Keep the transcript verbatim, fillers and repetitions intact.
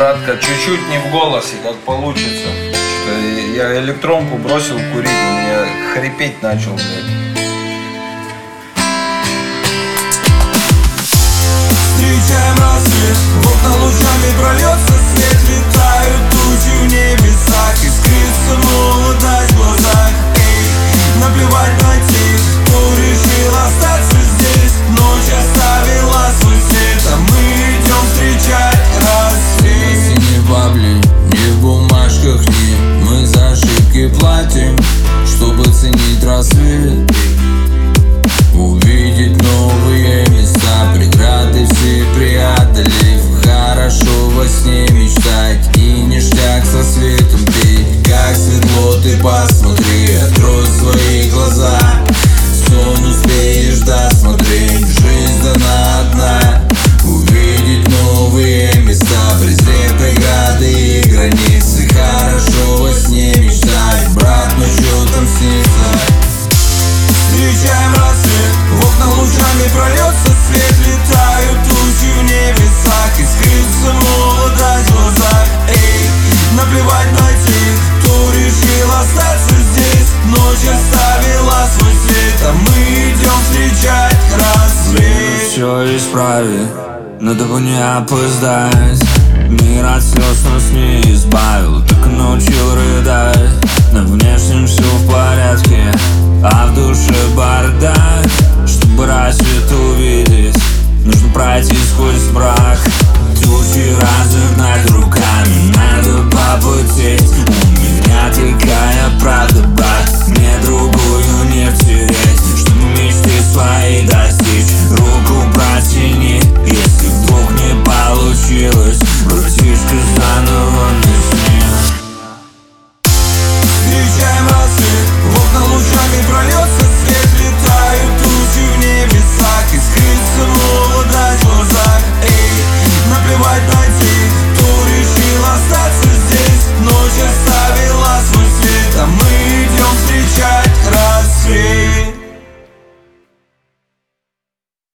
братка, чуть-чуть не в голосе, как получится. Что я электронку бросил курить, у меня хрипеть начал, блядь. Встречаем рассвет, в окна лучами прольется свет. Летают тучи в небесах, искрится молодость в глазах. Эй, наплевать на тех, кто решил остаться здесь. Ночь оставила свой свет, а мы идем встречать рассвет. Не в бабле, не в бумажках, не. Мы за ошибки платим, чтобы ценить рассвет. Увидеть новые места, преграды все преодолев. Хорошо во сне мечтать и ништяк со светом петь. Как светло, ты посмотри, открой свои глаза. Сон успеешь досмотреть, жизнь дана одна. Увидеть новые места, презрев преграды и границы. Хорошо во сне мечтать, брат, ну чё там снится? Встречаем рассвет, в окна лучами прольется свет. Летают тучи в небесах, искрится молодость в глазах. Эй, наплевать на тех, кто решил остаться здесь. Ночь оставила свой свет, а мы идем встречать рассвет. Все исправить, надо бы не опоздать. Мир от слез нас не избавил, так научил рыдать. На внешнем все в порядке, а в душе